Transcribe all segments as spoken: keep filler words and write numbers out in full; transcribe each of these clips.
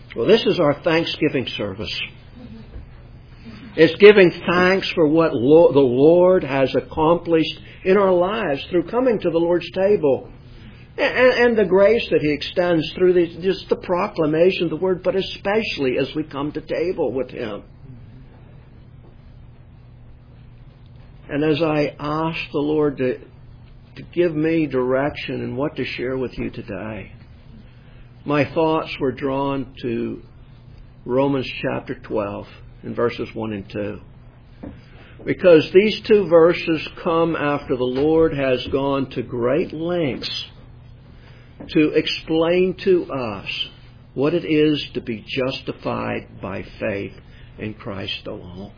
Well, this is our Thanksgiving service. It's giving thanks for what Lo- the Lord has accomplished in our lives through coming to the Lord's table. And, and the grace that He extends through the, just the proclamation of the Word, but especially as we come to table with Him. And as I ask the Lord to, to give me direction in what to share with you today, my thoughts were drawn to Romans chapter twelve in verses one and two. Because these two verses come after the Lord has gone to great lengths to explain to us what it is to be justified by faith in Christ alone.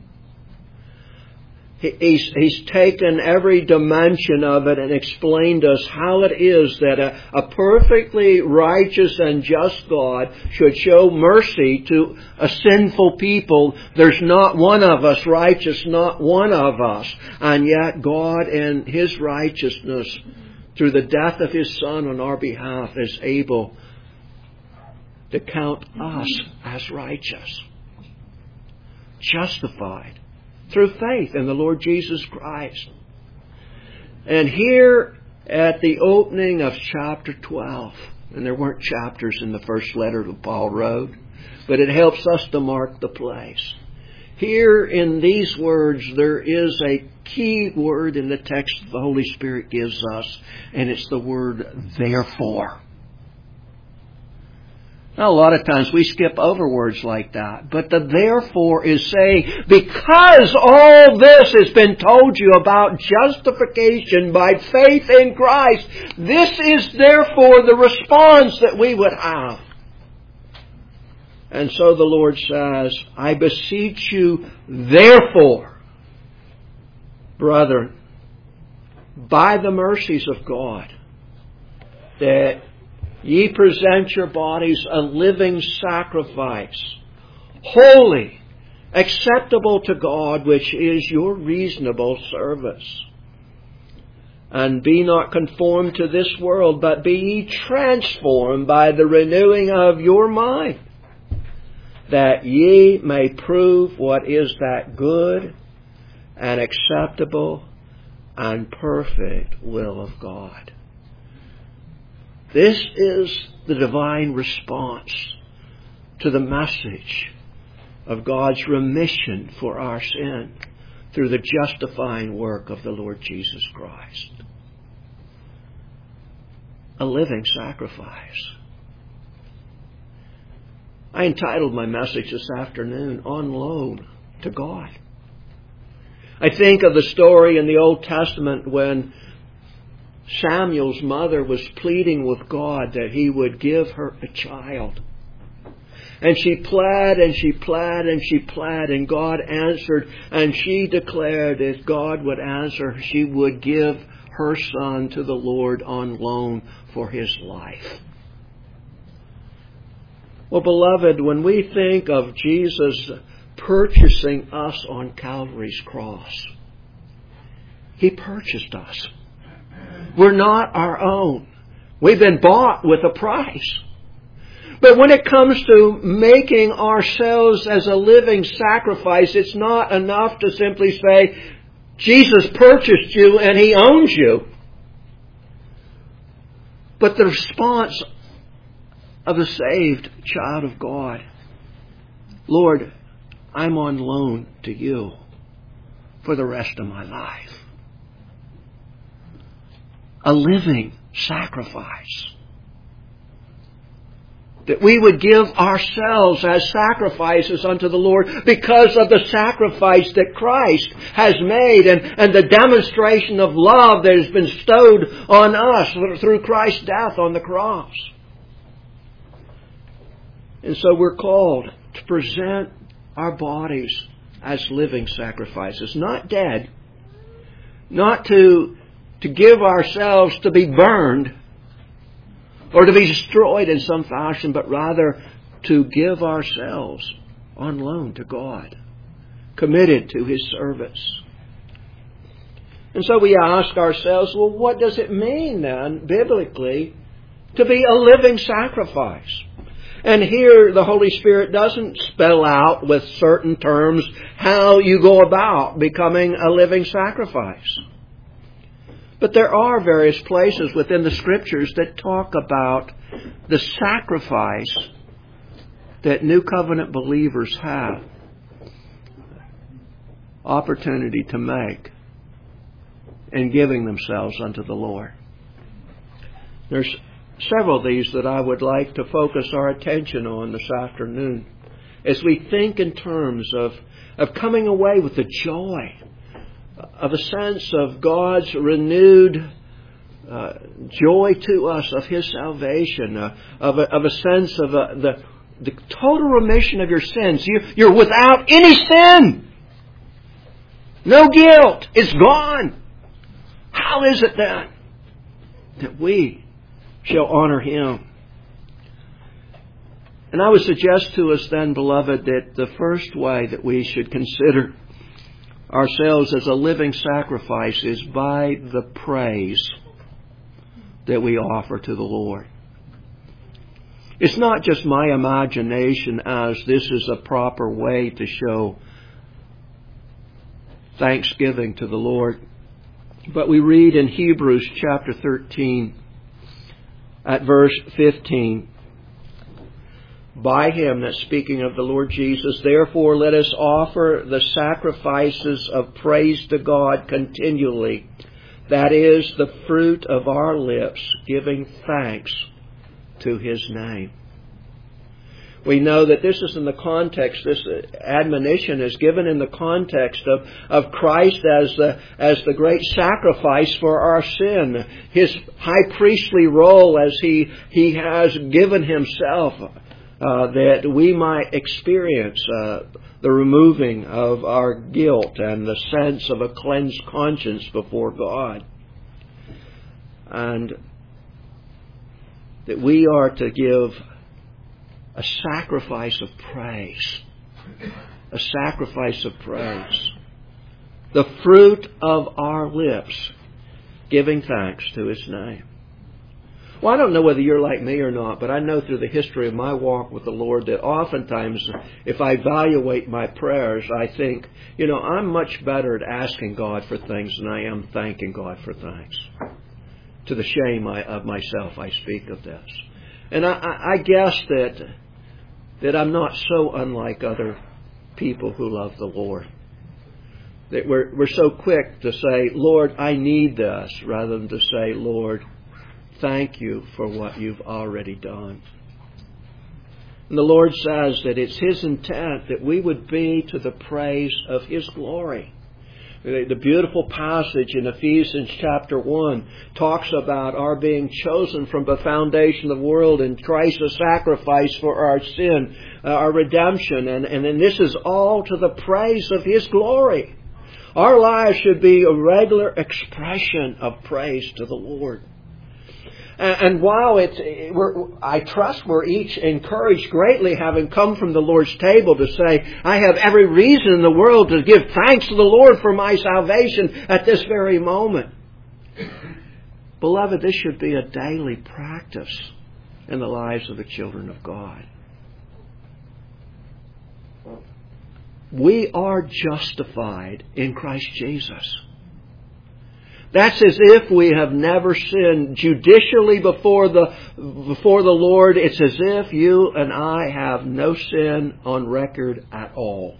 He's, he's taken every dimension of it and explained us how it is that a, a perfectly righteous and just God should show mercy to a sinful people. There's not one of us righteous, not one of us. And yet God in His righteousness, through the death of His Son on our behalf, is able to count us as righteous, justified through faith in the Lord Jesus Christ. And here at the opening of chapter twelve, and there weren't chapters in the first letter that Paul wrote, but it helps us to mark the place. Here in these words, there is a key word in the text the Holy Spirit gives us, and it's the word therefore. Now, a lot of times we skip over words like that. But the therefore is saying, because all this has been told you about justification by faith in Christ, this is therefore the response that we would have. And so the Lord says, I beseech you, therefore, brethren, by the mercies of God, that ye present your bodies a living sacrifice, holy, acceptable to God, which is your reasonable service. And be not conformed to this world, but be ye transformed by the renewing of your mind, that ye may prove what is that good and acceptable and perfect will of God. This is the divine response to the message of God's remission for our sin through the justifying work of the Lord Jesus Christ. A living sacrifice. I entitled my message this afternoon, On Loan to God. I think of the story in the Old Testament when Samuel's mother was pleading with God that He would give her a child. And she pled and she pled and she pled, and God answered, and she declared if God would answer, she would give her son to the Lord on loan for his life. Well, beloved, when we think of Jesus purchasing us on Calvary's cross, He purchased us. We're not our own. We've been bought with a price. But when it comes to making ourselves as a living sacrifice, it's not enough to simply say, Jesus purchased you and He owns you. But the response of a saved child of God, Lord, I'm on loan to you for the rest of my life. A living sacrifice. That we would give ourselves as sacrifices unto the Lord because of the sacrifice that Christ has made and, and the demonstration of love that has been bestowed on us through Christ's death on the cross. And so we're called to present our bodies as living sacrifices, not dead, not to to give ourselves to be burned or to be destroyed in some fashion, but rather to give ourselves on loan to God, committed to His service. And so we ask ourselves, well, what does it mean then, biblically, to be a living sacrifice? And here the Holy Spirit doesn't spell out with certain terms how you go about becoming a living sacrifice. But there are various places within the Scriptures that talk about the sacrifice that New Covenant believers have opportunity to make in giving themselves unto the Lord. There's several of these that I would like to focus our attention on this afternoon as we think in terms of, of coming away with the joy of a sense of God's renewed uh, joy to us of His salvation, uh, of, a, of a sense of uh, the, the total remission of your sins. You, you're without any sin. No guilt. It's gone. How is it then that we shall honor Him? And I would suggest to us then, beloved, that the first way that we should consider ourselves as a living sacrifice is by the praise that we offer to the Lord. It's not just my imagination as this is a proper way to show thanksgiving to the Lord. But we read in Hebrews chapter thirteen at verse fifteen, by Him, that's speaking of the Lord Jesus, therefore let us offer the sacrifices of praise to God continually. That is the fruit of our lips, giving thanks to His name. We know that this is in the context, this admonition is given in the context of, of Christ as the, as the great sacrifice for our sin. His high priestly role as He, he has given Himself Uh, that we might experience uh, the removing of our guilt and the sense of a cleansed conscience before God. And that we are to give a sacrifice of praise. A sacrifice of praise. The fruit of our lips, giving thanks to His name. Well, I don't know whether you're like me or not, but I know through the history of my walk with the Lord that oftentimes if I evaluate my prayers, I think, you know, I'm much better at asking God for things than I am thanking God for things. To the shame I, of myself, I speak of this. And I, I guess that, that I'm not so unlike other people who love the Lord. That we're, we're so quick to say, Lord, I need this, rather than to say, Lord, thank you for what you've already done. And the Lord says that it's His intent that we would be to the praise of His glory. The beautiful passage in Ephesians chapter one talks about our being chosen from the foundation of the world and Christ a sacrifice for our sin, uh, our redemption. And, and, and this is all to the praise of His glory. Our lives should be a regular expression of praise to the Lord. And while it's, we're, I trust we're each encouraged greatly, having come from the Lord's table, to say, I have every reason in the world to give thanks to the Lord for my salvation at this very moment. Beloved, this should be a daily practice in the lives of the children of God. We are justified in Christ Jesus. That's as if we have never sinned judicially before the before the Lord. It's as if you and I have no sin on record at all.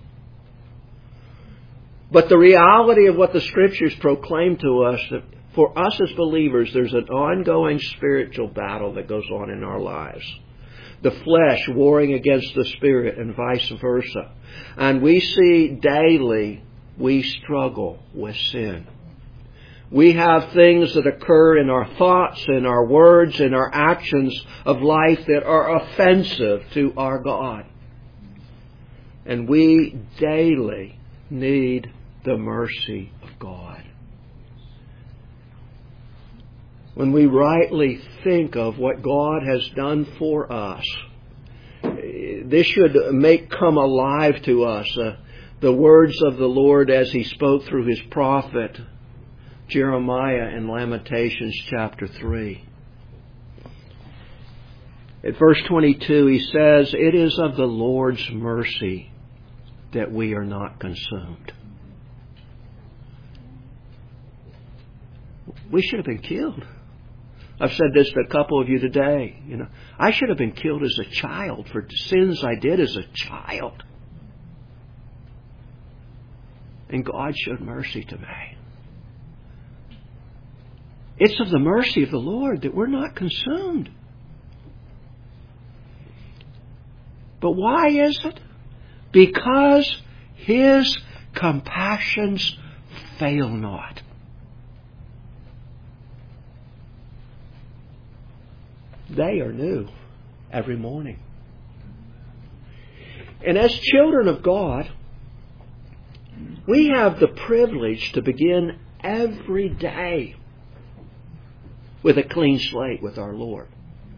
But the reality of what the Scriptures proclaim to us, that for us as believers, there's an ongoing spiritual battle that goes on in our lives. The flesh warring against the Spirit and vice versa. And we see daily we struggle with sin. We have things that occur in our thoughts, in our words, in our actions of life that are offensive to our God. And we daily need the mercy of God. When we rightly think of what God has done for us, this should make come alive to us uh, the words of the Lord as He spoke through His prophet Jeremiah in Lamentations chapter three. At verse twenty-two, he says, "It is of the Lord's mercy that we are not consumed." We should have been killed. I've said this to a couple of you today. You know, I should have been killed as a child for sins I did as a child. And God showed mercy to me. It's of the mercy of the Lord that we're not consumed. But why is it? Because His compassions fail not. They are new every morning. And as children of God, we have the privilege to begin every day with a clean slate with our Lord.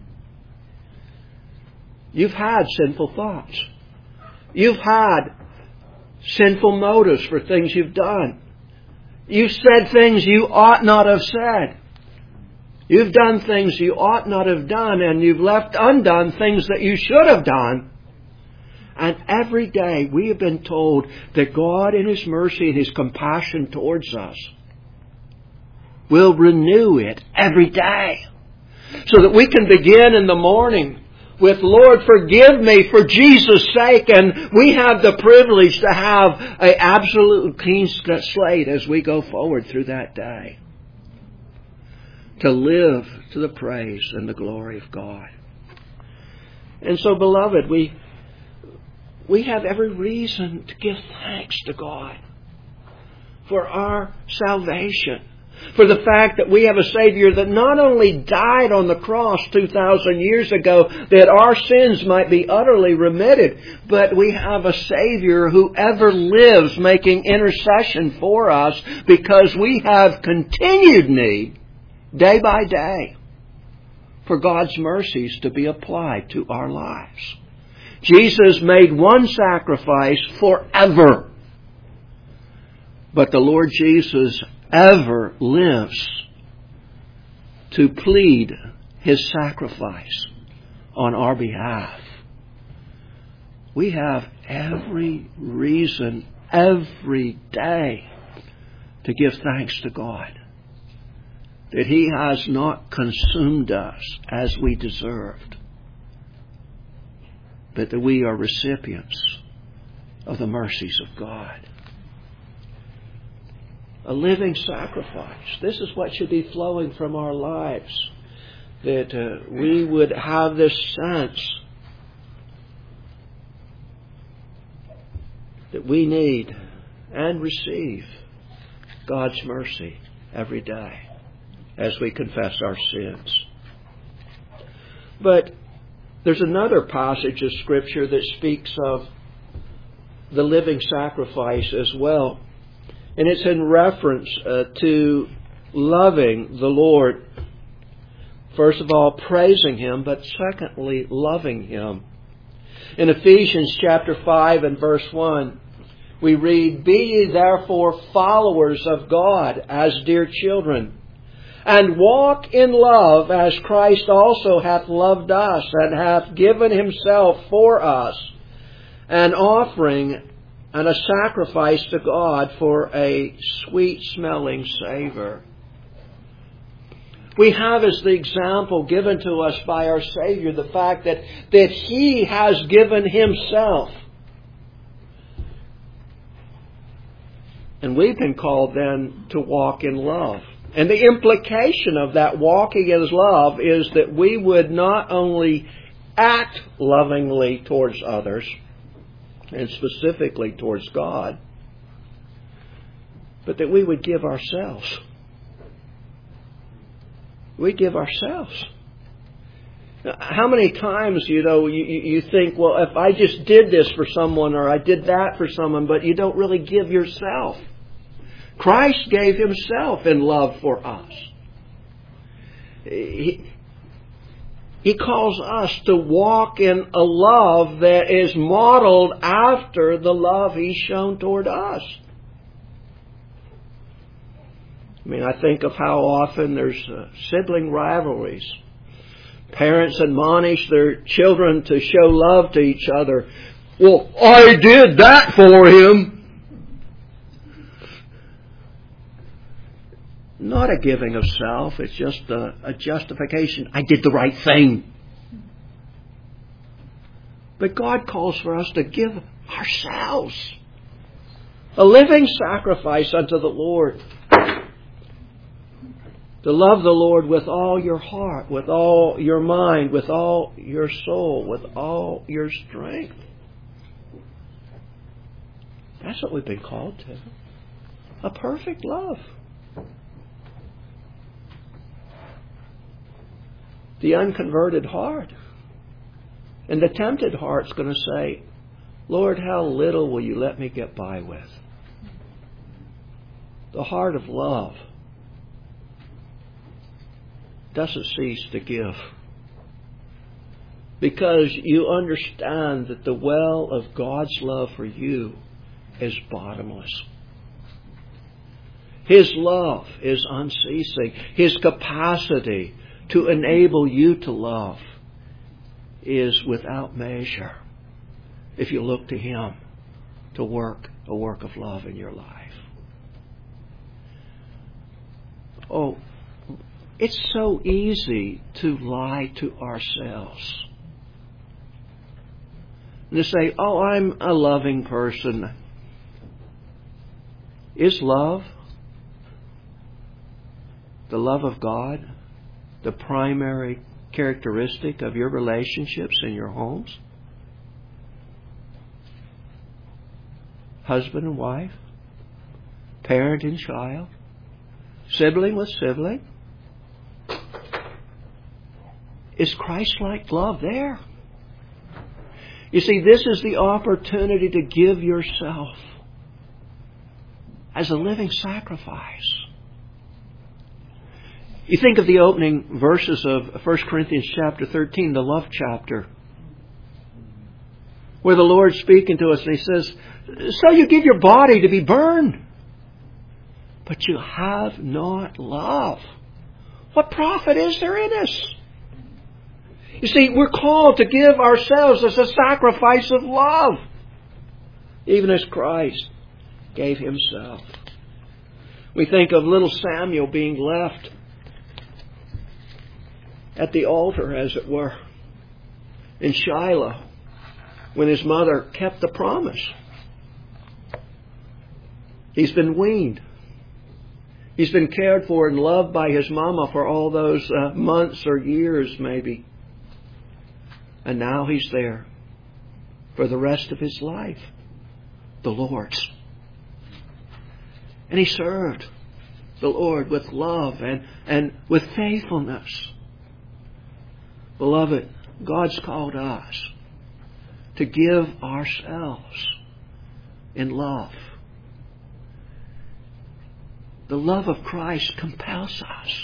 You've had sinful thoughts. You've had sinful motives for things you've done. You've said things you ought not have said. You've done things you ought not have done, and you've left undone things that you should have done. And every day we have been told that God in His mercy and His compassion towards us will renew it every day. So that we can begin in the morning with, "Lord, forgive me for Jesus' sake." And we have the privilege to have an absolute clean slate as we go forward through that day. To live to the praise and the glory of God. And so, beloved, we we have every reason to give thanks to God for our salvation. For the fact that we have a Savior that not only died on the cross two thousand years ago that our sins might be utterly remitted, but we have a Savior who ever lives making intercession for us because we have continued need day by day for God's mercies to be applied to our lives. Jesus made one sacrifice forever. But the Lord Jesus ever lives to plead His sacrifice on our behalf. We have every reason, every day, to give thanks to God that He has not consumed us as we deserved, but that we are recipients of the mercies of God. A living sacrifice. This is what should be flowing from our lives. That uh, we would have this sense that we need and receive God's mercy every day as we confess our sins. But there's another passage of Scripture that speaks of the living sacrifice as well. And it's in reference uh, to loving the Lord. First of all, praising Him, but secondly, loving Him. In Ephesians chapter five and verse one, we read, "Be ye therefore followers of God as dear children, and walk in love as Christ also hath loved us, and hath given Himself for us, an offering and a sacrifice to God for a sweet-smelling savour." We have as the example given to us by our Savior the fact that, that He has given Himself. And we've been called then to walk in love. And the implication of that walking in love is that we would not only act lovingly towards others, and specifically towards God, but that we would give ourselves. We give ourselves. Now, how many times, you know, you, you think, well, if I just did this for someone or I did that for someone, but you don't really give yourself. Christ gave Himself in love for us. He, He calls us to walk in a love that is modeled after the love He's shown toward us. I mean, I think of how often there's uh, sibling rivalries Parents admonish their children to show love to each other. Well, I did that for him. Not a giving of self. It's just a, a justification. I did the right thing. But God calls for us to give ourselves a living sacrifice unto the Lord. To love the Lord with all your heart, with all your mind, with all your soul, with all your strength. That's what we've been called to. A perfect love. The unconverted heart and the tempted heart's going to say, Lord, how little will you let me get by with? The heart of love doesn't cease to give, because you understand that the well of God's love for you is bottomless. His love is unceasing. His capacity to enable you to love is without measure if you look to Him to work a work of love in your life. Oh, it's so easy to lie to ourselves. And to say, oh, I'm a loving person. Is love, the love of God, the primary characteristic of your relationships in your homes? Husband and wife, parent and child, sibling with sibling. Is Christ-like love there? You see, this is the opportunity to give yourself as a living sacrifice. You think of the opening verses of First Corinthians chapter thirteen, the love chapter, where the Lord's speaking to us and He says, so you give your body to be burned, but you have not love. What profit is there in us? You see, we're called to give ourselves as a sacrifice of love, even as Christ gave Himself. We think of little Samuel being left at the altar, as it were, in Shiloh, when his mother kept the promise. He's been weaned. He's been cared for and loved by his mama for all those uh, months or years, maybe. And now he's there for the rest of his life, the Lord's. And he served the Lord with love and, and with faithfulness. Beloved, God's called us to give ourselves in love. The love of Christ compels us.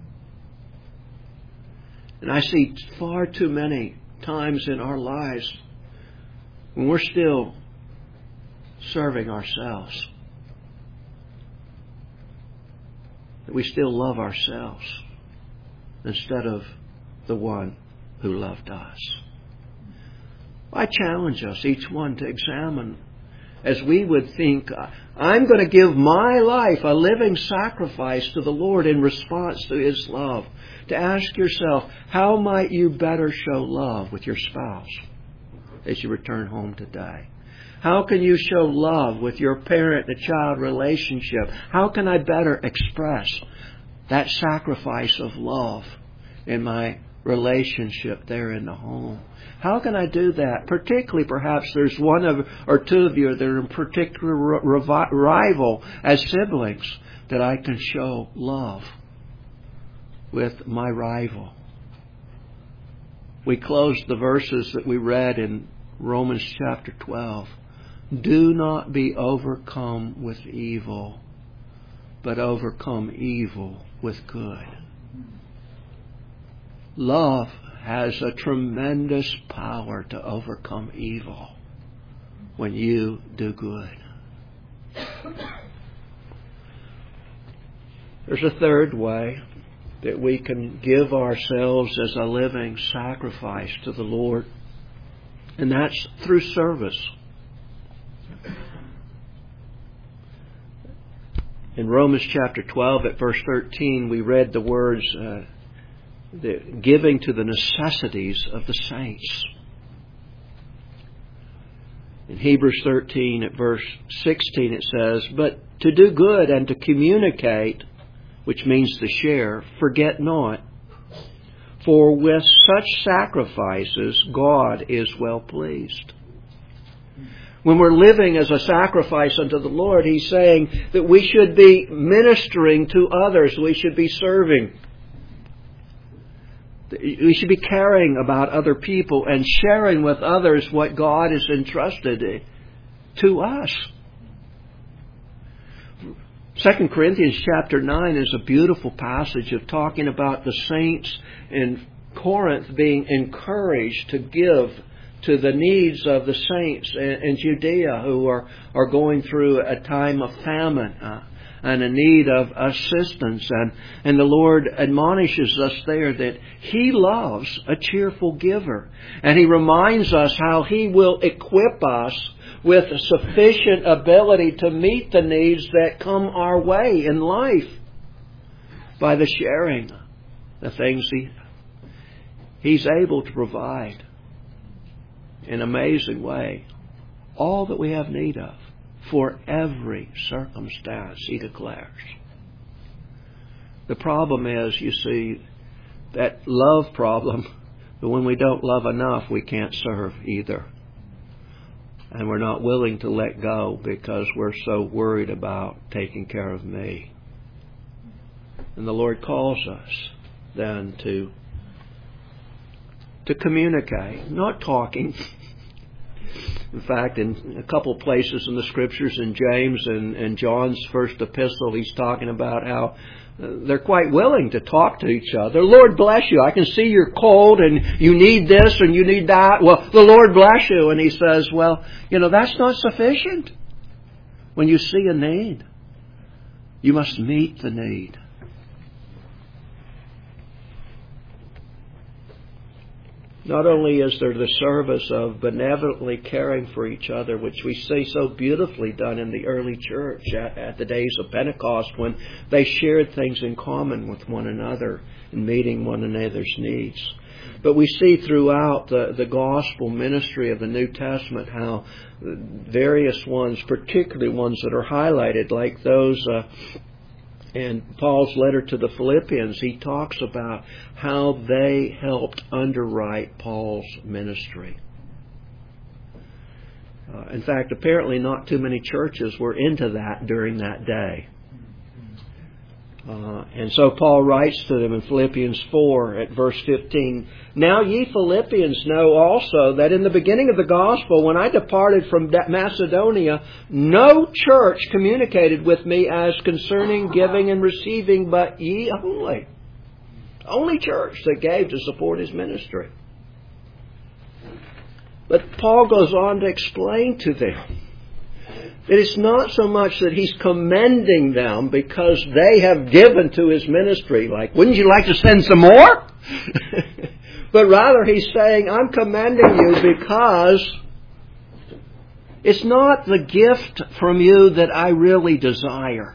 And I see far too many times in our lives when we're still serving ourselves, that we still love ourselves instead of the one who loved us. I challenge us, each one, to examine, as we would think, I'm going to give my life a living sacrifice to the Lord in response to His love. To ask yourself, how might you better show love with your spouse as you return home today? How can you show love with your parent and child relationship? How can I better express that sacrifice of love in my relationship there in the home? How can I do that? Particularly, perhaps there's one of or two of you that are in particular rival as siblings, that I can show love with my rival. We closed the verses that we read in Romans chapter twelve. Do not be overcome with evil, but overcome evil with good. Love has a tremendous power to overcome evil when you do good. There's a third way. that we can give ourselves as a living sacrifice to the Lord. And that's through service. In Romans chapter twelve at verse thirteen, we read the words, uh, the giving to the necessities of the saints. In Hebrews thirteen at verse sixteen it says, but to do good and to communicate, which means to share, forget not. For with such sacrifices God is well pleased. When we're living as a sacrifice unto the Lord, He's saying that we should be ministering to others. We should be serving. We should be caring about other people and sharing with others what God has entrusted to us. Second Corinthians chapter nine is a beautiful passage of talking about the saints in Corinth being encouraged to give to the needs of the saints in Judea who are, are going through a time of famine uh, and a need of assistance. And, and the Lord admonishes us there that He loves a cheerful giver. And He reminds us how He will equip us with sufficient ability to meet the needs that come our way in life by the sharing the things He, He's able to provide in an amazing way all that we have need of for every circumstance, He declares. The problem is, you see, that love problem, that when we don't love enough, we can't serve either. And we're not willing to let go because we're so worried about taking care of me. And the Lord calls us then to to communicate, not talking. In fact, in a couple places in the Scriptures, in James and, and John's first epistle, he's talking about how they're quite willing to talk to each other. Lord bless you. I can see you're cold and you need this and you need that. Well, the Lord bless you. And he says, well, you know, that's not sufficient. When you see a need, you must meet the need. Not only is there the service of benevolently caring for each other, which we see so beautifully done in the early church at, at the days of Pentecost when they shared things in common with one another and meeting one another's needs. But we see throughout the, the gospel ministry of the New Testament how various ones, particularly ones that are highlighted, like those uh, in Paul's letter to the Philippians, he talks about how they helped underwrite Paul's ministry. Uh, in fact, apparently not too many churches were into that during that day. Uh, and so Paul writes to them in Philippians four at verse fifteen, now ye Philippians know also that in the beginning of the gospel, when I departed from Macedonia, no church communicated with me as concerning giving and receiving, but ye only. Only church that gave to support his ministry. But Paul goes on to explain to them that it's not so much that he's commending them because they have given to his ministry, like, wouldn't you like to send some more? But rather he's saying, I'm commending you because it's not the gift from you that I really desire.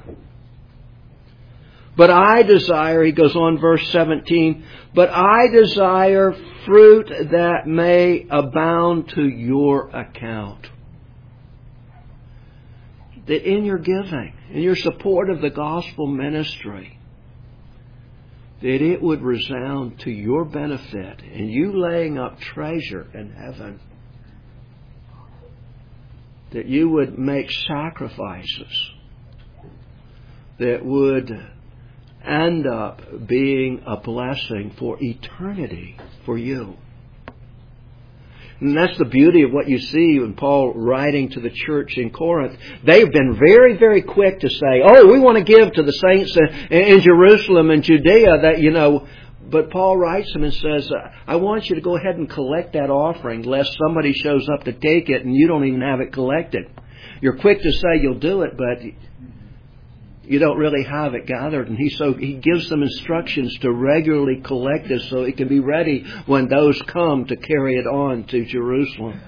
But I desire, he goes on verse seventeen, but I desire fruit that may abound to your account. That in your giving, in your support of the gospel ministry, that it would resound to your benefit and you laying up treasure in heaven. That you would make sacrifices that would end up being a blessing for eternity for you. And that's the beauty of what you see in Paul writing to the church in Corinth. They've been very, very quick to say, oh, we want to give to the saints in Jerusalem and Judea that, you know. But Paul writes them and says, I want you to go ahead and collect that offering lest somebody shows up to take it and you don't even have it collected. You're quick to say you'll do it, but you don't really have it gathered. And he so he gives them instructions to regularly collect it so it can be ready when those come to carry it on to Jerusalem.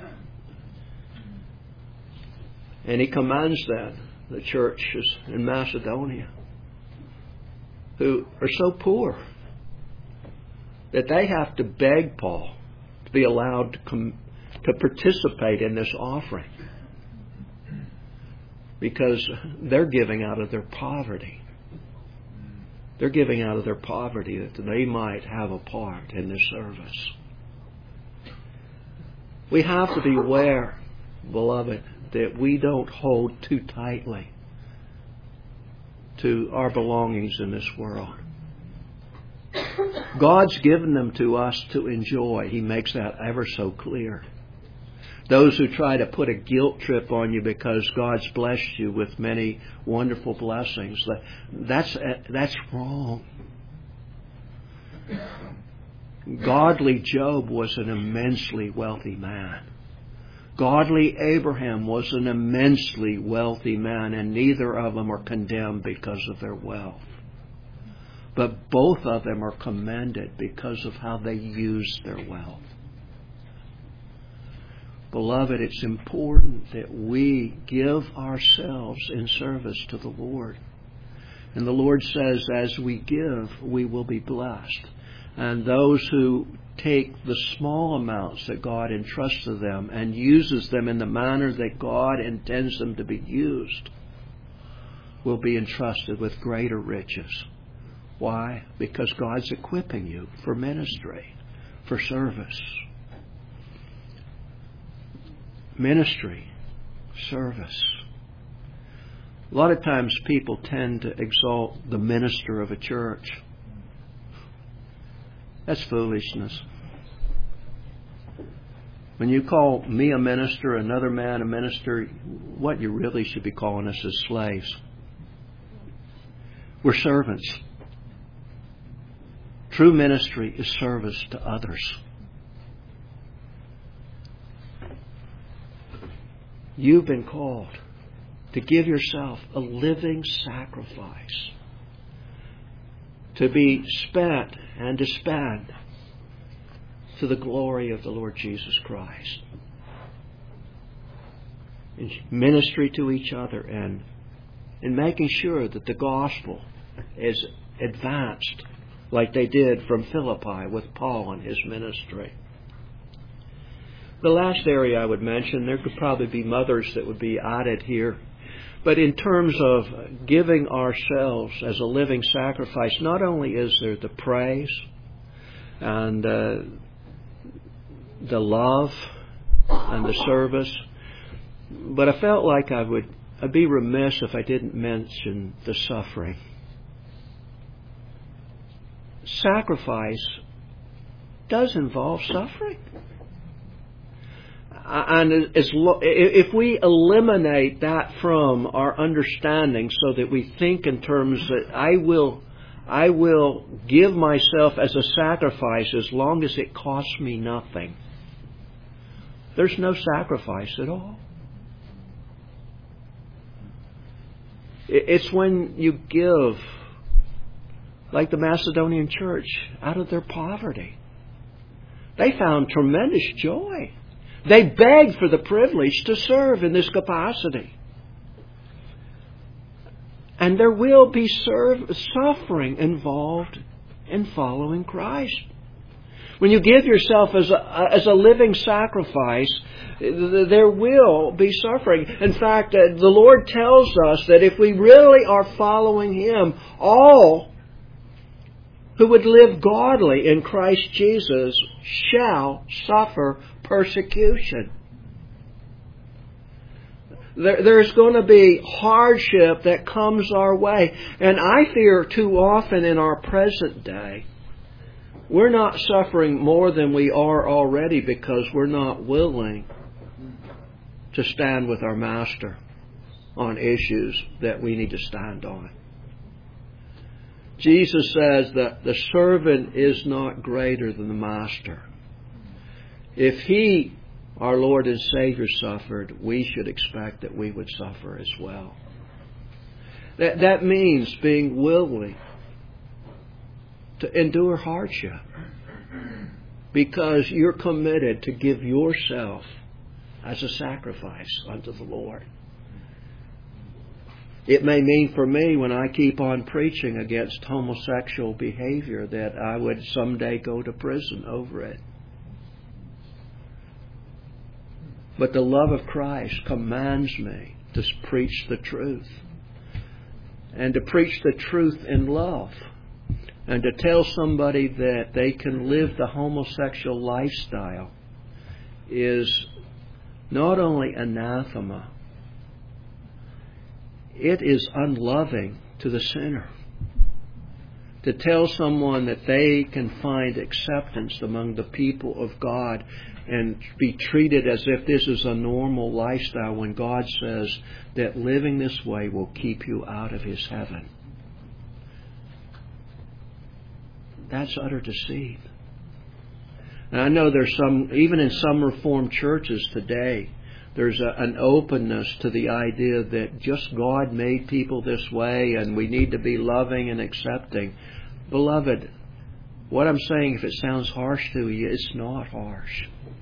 And he commands that the churches in Macedonia, who are so poor that they have to beg Paul to be allowed to come, to participate in this offering, because they're giving out of their poverty. They're giving out of their poverty that they might have a part in this service. We have to be aware, beloved, that we don't hold too tightly to our belongings in this world. God's given them to us to enjoy. He makes that ever so clear. Those who try to put a guilt trip on you because God's blessed you with many wonderful blessings, that's, that's wrong. Godly Job was an immensely wealthy man. Godly Abraham was an immensely wealthy man, and neither of them are condemned because of their wealth. But both of them are commended because of how they used their wealth. Beloved, it's important that we give ourselves in service to the Lord. And the Lord says, as we give, we will be blessed. And those who take the small amounts that God entrusts to them and uses them in the manner that God intends them to be used will be entrusted with greater riches. Why? Because God's equipping you for ministry, for service. Ministry, service. A lot of times people tend to exalt the minister of a church. That's foolishness. When you call me a minister, another man a minister, what you really should be calling us is slaves. We're servants. True ministry is service to others. You've been called to give yourself a living sacrifice, to be spent and to spend to the glory of the Lord Jesus Christ. In ministry to each other and in making sure that the gospel is advanced like they did from Philippi with Paul and his ministry. The last area I would mention, there could probably be mothers that would be added here. But in terms of giving ourselves as a living sacrifice, not only is there the praise and uh, the love and the service, but I felt like I would I'd be remiss if I didn't mention the suffering. Sacrifice does involve suffering. And as lo- if we eliminate that from our understanding so that we think in terms that I will, I will give myself as a sacrifice as long as it costs me nothing, there's no sacrifice at all. It's when you give, like the Macedonian church, out of their poverty. They found tremendous joy. They begged for the privilege to serve in this capacity. And there will be serve, suffering involved in following Christ. When you give yourself as a, as a living sacrifice, there will be suffering. In fact, the Lord tells us that if we really are following Him, all who would live godly in Christ Jesus shall suffer persecution. There, there's going to be hardship that comes our way. And I fear too often in our present day, we're not suffering more than we are already because we're not willing to stand with our Master on issues that we need to stand on. Jesus says that the servant is not greater than the master. If He, our Lord and Savior, suffered, we should expect that we would suffer as well. That, that means being willing to endure hardship because you're committed to give yourself as a sacrifice unto the Lord. It may mean for me, when I keep on preaching against homosexual behavior, that I would someday go to prison over it. But the love of Christ commands me to preach the truth. And to preach the truth in love. And to tell somebody that they can live the homosexual lifestyle is not only anathema, it is unloving to the sinner. To tell someone that they can find acceptance among the people of God and be treated as if this is a normal lifestyle when God says that living this way will keep you out of His heaven. That's utter deceit. And I know there's some, even in some Reformed churches today, there's a, an openness to the idea that just God made people this way and we need to be loving and accepting. Beloved, what I'm saying, if it sounds harsh to you, it's not harsh.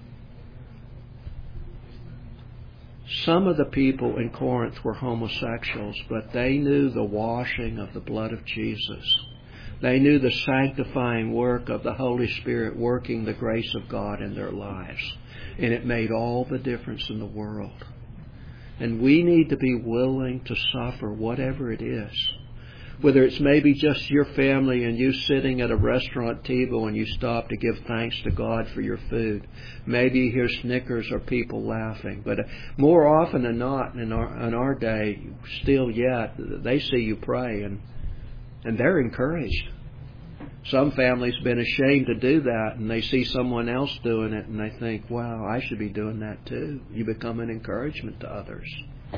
Some of the people in Corinth were homosexuals, but they knew the washing of the blood of Jesus. They knew the sanctifying work of the Holy Spirit working the grace of God in their lives. And it made all the difference in the world. And we need to be willing to suffer whatever it is. Whether it's maybe just your family and you sitting at a restaurant table and you stop to give thanks to God for your food. Maybe you hear snickers or people laughing. But more often than not in our, in our day, still yet, they see you pray and, and they're encouraged. Some families have been ashamed to do that and they see someone else doing it and they think, wow, I should be doing that too. You become an encouragement to others.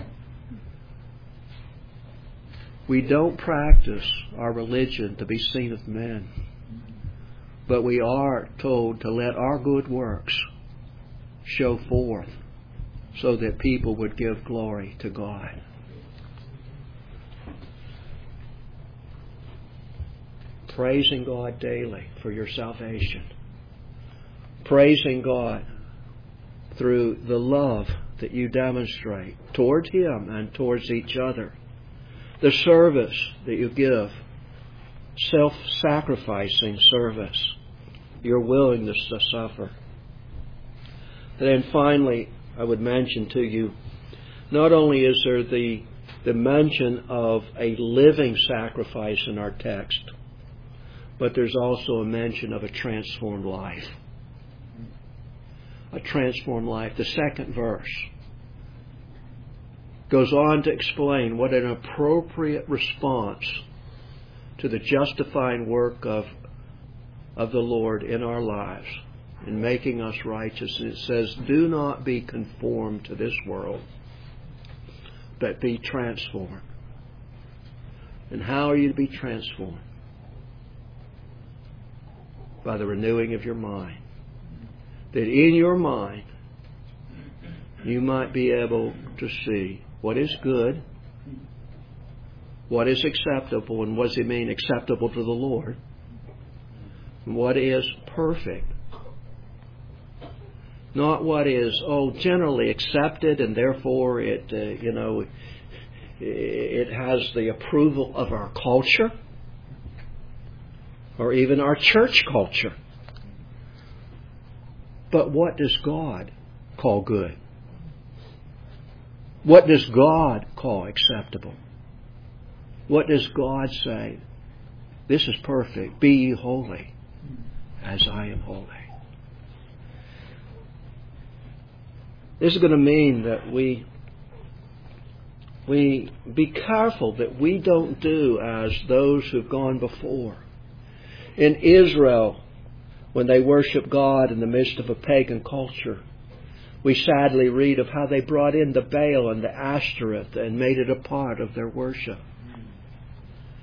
We don't practice our religion to be seen of men, but we are told to let our good works show forth so that people would give glory to God. Praising God daily for your salvation. Praising God through the love that you demonstrate towards Him and towards each other. The service that you give, self-sacrificing service, your willingness to suffer. And then finally, I would mention to you, not only is there the, the mention of a living sacrifice in our text, but there's also a mention of a transformed life. A transformed life. The second verse goes on to explain what an appropriate response to the justifying work of, of the Lord in our lives, in making us righteous. And it says, do not be conformed to this world, but be transformed. And how are you to be transformed? By the renewing of your mind. That in your mind, you might be able to see what is good, what is acceptable, and what does it mean acceptable to the Lord, and what is perfect. Not what is, oh, generally accepted and therefore it, uh, you know, it has the approval of our culture or even our church culture. But what does God call good? What does God call acceptable? What does God say? This is perfect. Be ye holy as I am holy. This is going to mean that we we be careful that we don't do as those who've gone before. In Israel, when they worship God in the midst of a pagan culture, we sadly read of how they brought in the Baal and the Ashtoreth and made it a part of their worship.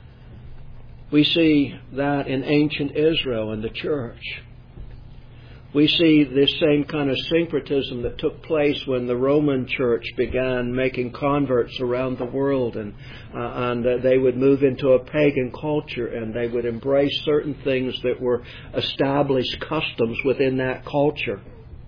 We see that in ancient Israel in the church. We see this same kind of syncretism that took place when the Roman Church began making converts around the world, and uh, and uh, they would move into a pagan culture, and they would embrace certain things that were established customs within that culture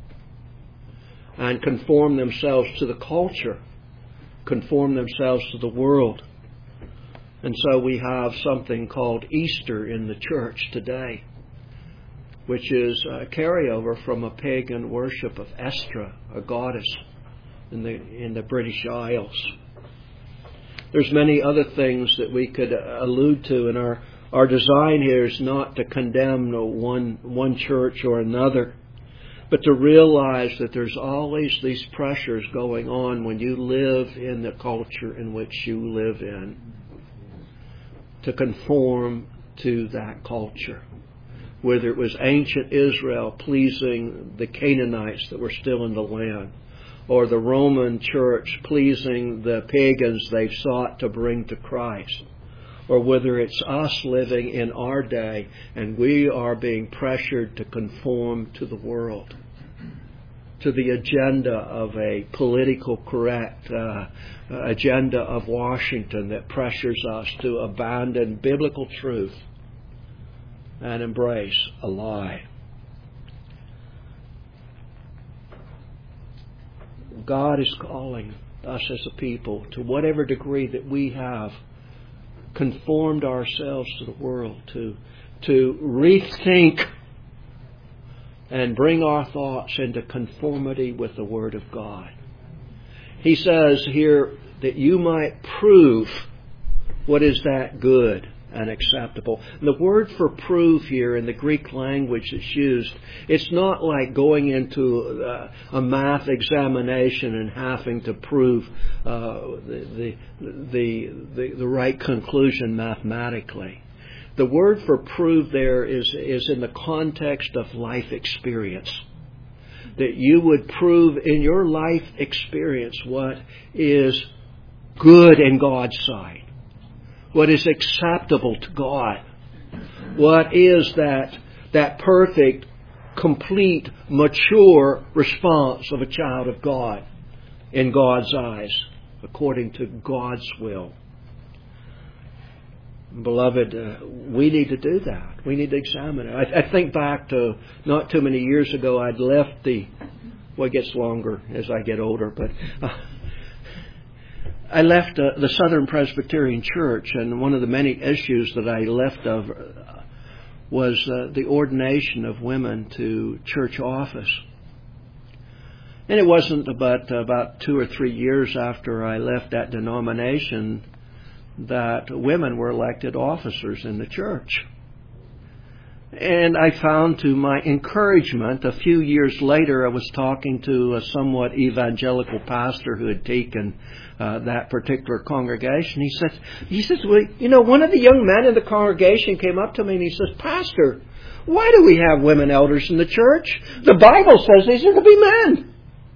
and conform themselves to the culture, conform themselves to the world. And so we have something called Easter in the church today, which is a carryover from a pagan worship of Estra, a goddess in the in the British Isles. There's many other things that we could allude to, and our, our design here is not to condemn one one church or another, but to realize that there's always these pressures going on when you live in the culture in which you live in, to conform to that culture. Whether it was ancient Israel pleasing the Canaanites that were still in the land, or the Roman church pleasing the pagans they've sought to bring to Christ, or whether it's us living in our day and we are being pressured to conform to the world, to the agenda of a political correct uh, agenda of Washington that pressures us to abandon biblical truth and embrace a lie. God is calling us as a people, to whatever degree that we have conformed ourselves to the world, to, to rethink and bring our thoughts into conformity with the Word of God. He says here that you might prove what is that good and acceptable. And the word for prove here in the Greek language that's used, it's not like going into uh, a math examination and having to prove uh, the, the, the, the right conclusion mathematically. The word for prove there is, is in the context of life experience. That you would prove in your life experience what is good in God's sight. What is acceptable to God. What is that, that perfect, complete, mature response of a child of God in God's eyes, according to God's will. Beloved, uh, we need to do that. We need to examine it. I, I think back to not too many years ago, I'd left the, well, it gets longer as I get older, but uh, I left uh, the Southern Presbyterian Church, and one of the many issues that I left of uh, was uh, the ordination of women to church office. And it wasn't about, uh, about two or three years after I left that denomination that women were elected officers in the church. And I found, to my encouragement, a few years later, I was talking to a somewhat evangelical pastor who had taken uh, that particular congregation. He said, he says, well, you know, one of the young men in the congregation came up to me and he says, Pastor, why do we have women elders in the church? The Bible says these are to be men.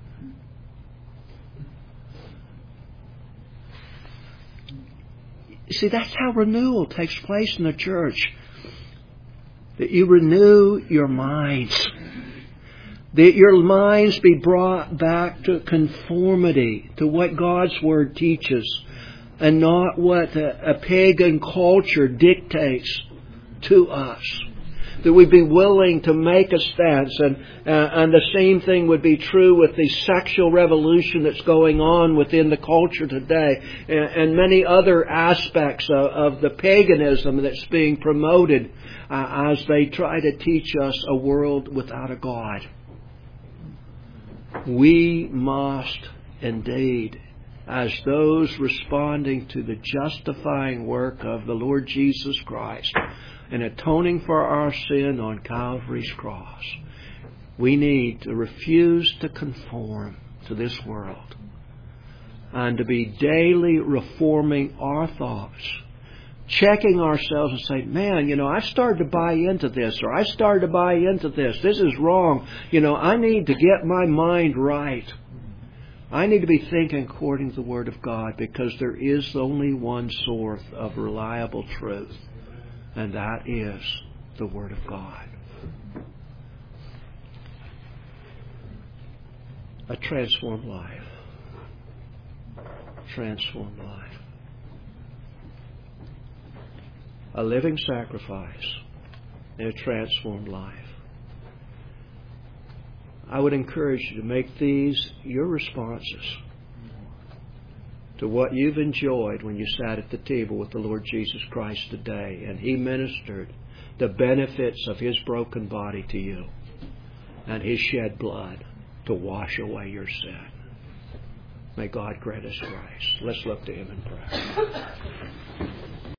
You see, that's how renewal takes place in the church. That you renew your minds. That your minds be brought back to conformity to what God's Word teaches, and not what a, a pagan culture dictates to us. That we be willing to make a stance, and uh, and the same thing would be true with the sexual revolution that's going on within the culture today, and, and many other aspects of, of the paganism that's being promoted uh, as they try to teach us a world without a God. We must indeed, as those responding to the justifying work of the Lord Jesus Christ, and atoning for our sin on Calvary's cross, we need to refuse to conform to this world and to be daily reforming our thoughts, checking ourselves and saying, man, you know, I've started to buy into this, or I started to buy into this. This is wrong. You know, I need to get my mind right. I need to be thinking according to the Word of God, because there is only one source of reliable truth. And that is the Word of God. a transformed life. Transformed life. A living sacrifice and a transformed life. I would encourage you to make these your responses to what you've enjoyed when you sat at the table with the Lord Jesus Christ today and He ministered the benefits of His broken body to you and His shed blood to wash away your sin. May God grant us grace. Let's look to Him in prayer.